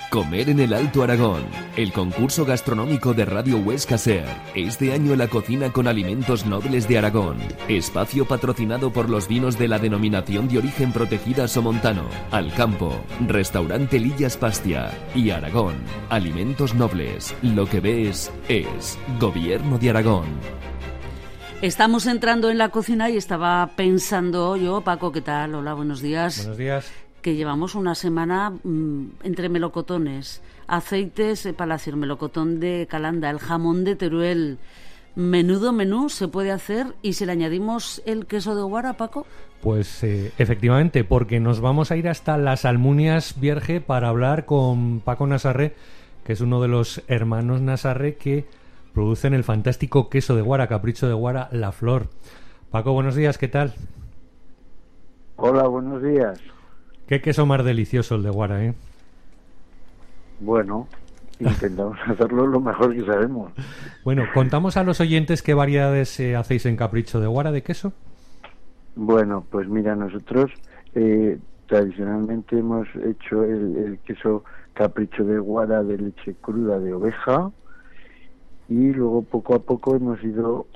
Comer en el Alto Aragón, el concurso gastronómico de Radio Huesca Ser. Este año en la cocina con alimentos nobles de Aragón. Espacio patrocinado por los vinos de la denominación de origen protegida Somontano, Alcampo, Restaurante Lillas Pastia y Aragón. Alimentos nobles. Lo que ves es Gobierno de Aragón. Estamos entrando en la cocina y estaba pensando yo, Paco, ¿qué tal? Hola, buenos días. Buenos días. Que llevamos una semana entre melocotones, aceites Palacio, el melocotón de Calanda, el jamón de Teruel. Menudo menú se puede hacer, y si le añadimos el queso de Guara, Paco. Pues efectivamente, porque nos vamos a ir hasta las Almunias Vierge para hablar con Paco Nasarre, que es uno de los hermanos Nasarre que producen el fantástico queso de Guara, Capricho de Guara, La Flor. Paco, buenos días, ¿qué tal? Hola, buenos días. Qué queso más delicioso el de Guara, ¿eh? Bueno, intentamos hacerlo lo mejor que sabemos. Bueno, contamos a los oyentes qué variedades hacéis en Capricho de Guara de queso. Bueno, pues mira, nosotros tradicionalmente hemos hecho el queso Capricho de Guara de leche cruda de oveja, y luego poco a poco hemos ido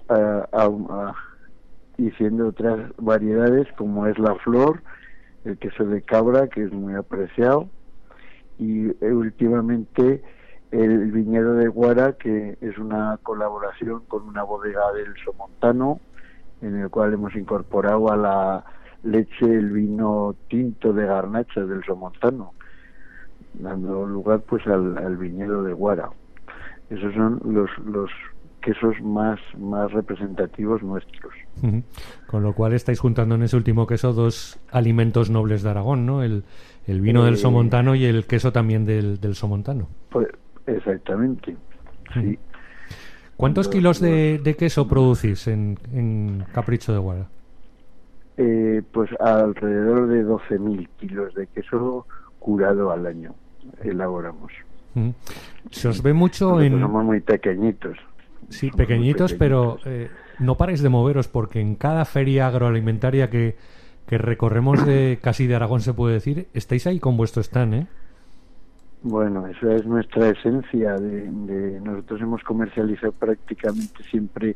diciendo otras variedades, como es La Flor, el queso de cabra, que es muy apreciado, y últimamente el viñedo de Guara, que es una colaboración con una bodega del Somontano, en el cual hemos incorporado a la leche el vino tinto de garnachas del Somontano, dando lugar pues al viñedo de Guara. Esos son los quesos más representativos nuestros. Uh-huh. Con lo cual estáis juntando en ese último queso dos alimentos nobles de Aragón, ¿no? El vino del Somontano y el queso también del Somontano. Pues exactamente, sí. ¿Cuántos kilos de queso producís en Capricho de Guara? Pues alrededor de 12.000 kilos de queso curado al año elaboramos. Uh-huh. Se os ve mucho somos muy pequeñitos. Sí, pequeñitos, pero no paráis de moveros, porque en cada feria agroalimentaria que recorremos casi de Aragón, se puede decir, estáis ahí con vuestro stand, ¿eh? Bueno, esa es nuestra esencia. Nosotros hemos comercializado prácticamente siempre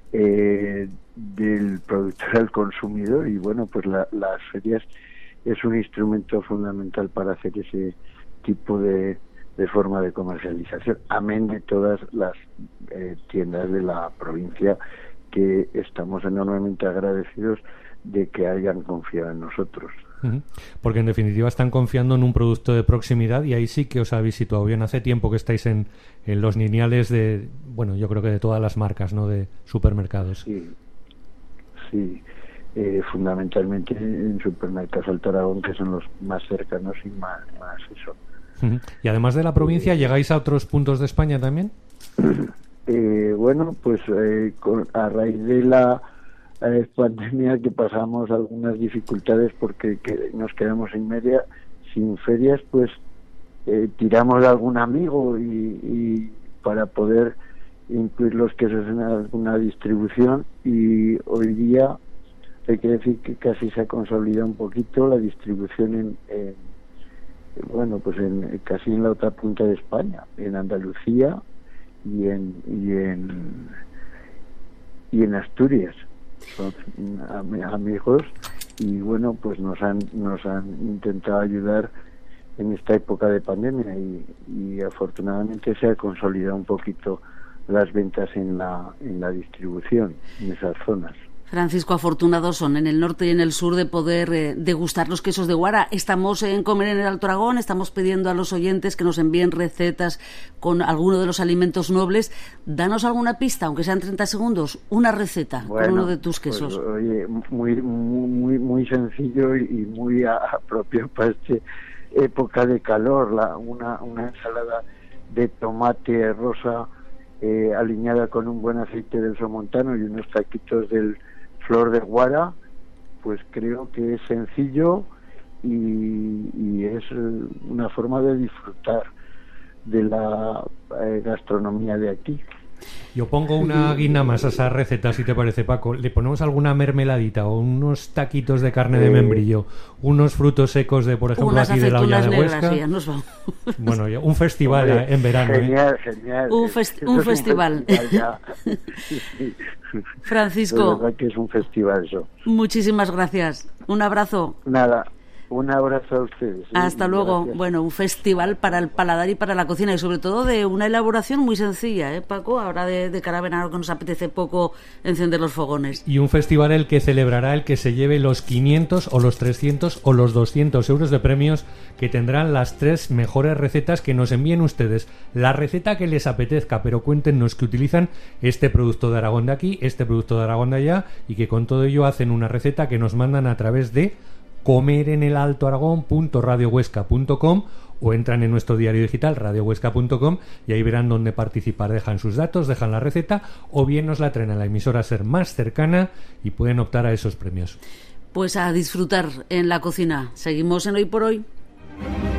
del productor al consumidor, y bueno, pues las ferias es un instrumento fundamental para hacer ese tipo de forma de comercialización, amén de todas las tiendas de la provincia, que estamos enormemente agradecidos de que hayan confiado en nosotros. Uh-huh. Porque en definitiva están confiando en un producto de proximidad, y ahí sí que os habéis situado bien. Hace tiempo que estáis en los lineales de, bueno, yo creo que de todas las marcas, ¿no?, de supermercados. Sí, fundamentalmente en Supermercados Alto Aragón, que son los más cercanos y más eso. Uh-huh. Y además de la provincia, ¿llegáis a otros puntos de España también? Bueno, pues a raíz de la pandemia, que pasamos algunas dificultades porque nos quedamos sin ferias, pues tiramos de algún amigo y para poder incluir los quesos en alguna distribución, y hoy día hay que decir que casi se ha consolidado un poquito la distribución casi en la otra punta de España, en Andalucía y en Asturias. Son amigos, y bueno, pues nos han intentado ayudar en esta época de pandemia, y afortunadamente se ha consolidado un poquito las ventas en la distribución en esas zonas. Francisco, afortunados son en el norte y en el sur de poder degustar los quesos de Guara. Estamos en Comer en el Alto Aragón, estamos pidiendo a los oyentes que nos envíen recetas con alguno de los alimentos nobles. Danos alguna pista, aunque sean 30 segundos, una receta con uno de tus quesos. Pues, oye, muy sencillo y muy apropiado para esta época de calor. Una ensalada de tomate rosa alineada con un buen aceite del Somontano y unos taquitos del Flor de Guara, pues creo que es sencillo y es una forma de disfrutar de la gastronomía de aquí. Yo pongo una guinda más a esa receta, si te parece, Paco. Le ponemos alguna mermeladita o unos taquitos de carne de membrillo, unos frutos secos de, por ejemplo, aquí de la olla de Huesca. Sí, ya nos vamos. Bueno, un festival. Hombre, en verano. Genial, genial. Un festival. Francisco. De verdad que es un festival eso. Muchísimas gracias. Un abrazo. Nada. Un abrazo a ustedes. Hasta luego. Gracias. Bueno, un festival para el paladar y para la cocina, y sobre todo de una elaboración muy sencilla, Paco? Ahora de cara a verano, que nos apetece poco encender los fogones. Y un festival el que celebrará el que se lleve los 500 o los 300 o los 200 euros de premios, que tendrán las 3 mejores recetas que nos envíen ustedes. La receta que les apetezca, pero cuéntenos que utilizan este producto de Aragón de aquí, este producto de Aragón de allá, y que con todo ello hacen una receta que nos mandan a través de comerenelaltoaragón.radiohuesca.com, o entran en nuestro diario digital radiohuesca.com y ahí verán dónde participar. Dejan sus datos, dejan la receta, o bien nos la traen a la emisora SER más cercana y pueden optar a esos premios. Pues a disfrutar en la cocina. Seguimos en Hoy por Hoy.